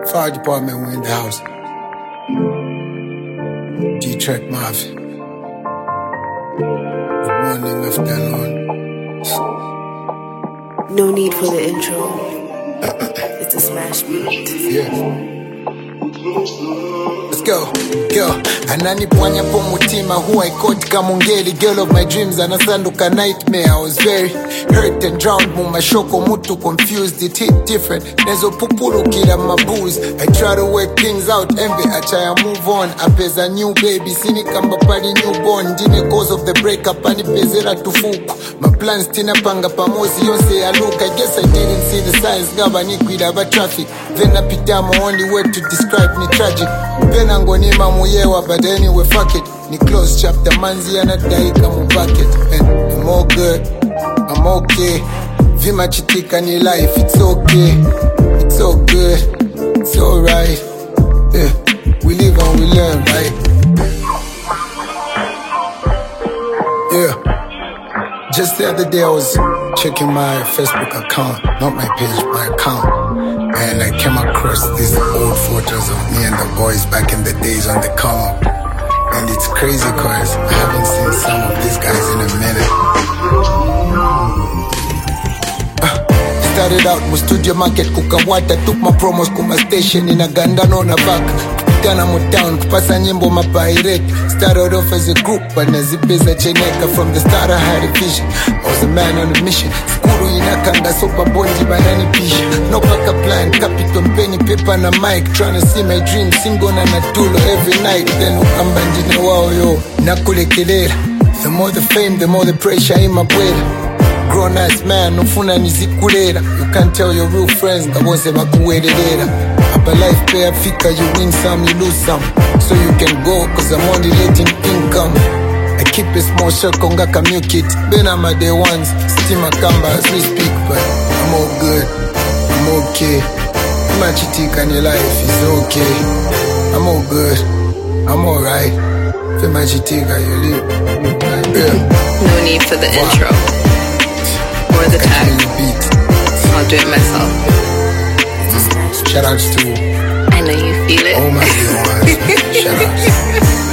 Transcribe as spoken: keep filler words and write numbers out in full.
Fire department, we're in the house. D-Track Mafia. Good morning, afternoon. No need for the intro. It's a smash beat. Yeah. Let's go, go. Ananipwanya po mutima who I caught kamungeli. Girl of my dreams anasanduka nightmare. I was very hurt and drowned mumashoko mutu confused. It hit different. Nezo pupulu kila mabooze. I try to work things out. Envy achaya move on. Apeza new baby. Sini kamba pari newborn. Dine cause of the breakup. Anipezera tufuku. My plans tina panga pamosi. Yonse ya look. I guess I didn't see the signs. Gaba nikwida ba traffic. Then I picked down my only word to describe me tragic. Pena ngonima muyewa, but anyway, fuck it. Ni close chapter, manzi anadai kamu bucket. And I'm all good, I'm okay. Vima chitika ni life, it's okay. It's all good, it's alright. Yeah, we live and we learn, right? Yeah. Just the other day I was checking my Facebook account, not my page, my account. And I came across these old photos of me and the boys back in the days on the come up. And it's crazy cause I haven't seen some of these guys in a minute. uh, Started out with studio market kukawata. Took my promos kuma station in a gandano na back. Kupitana mo town kupasa nyimbo mapirate. Started off as a group but nazipeza cheneka. From the start I had a vision, I was a man on a mission. Skuru inakanga sopa bondi banani pisha. No backup plan, capital penny, paper na mic. Tryna see my dream, singo na natulo every night. Then ukamba njine wao yo, nakulekelela. The more the fame, the more the pressure in my bwela. Grown ass man, nofuna nizikulera. You can't tell your real friends, ngabonse bakuwelelera. Upper life pay fika, you win some, you lose some. So you can go, cause I'm only letting income. I keep a small circle, ngaka milk it. Ben I'm a day ones, steam a kamba as we speak. But I'm all good, I'm okay. Machitika in your life is okay. I'm all good, I'm alright. Machitika, you live. Yeah. No need for the intro or the tag. I'll do it myself. Shout outs to I know you feel it. all my dear ones. Shout outs.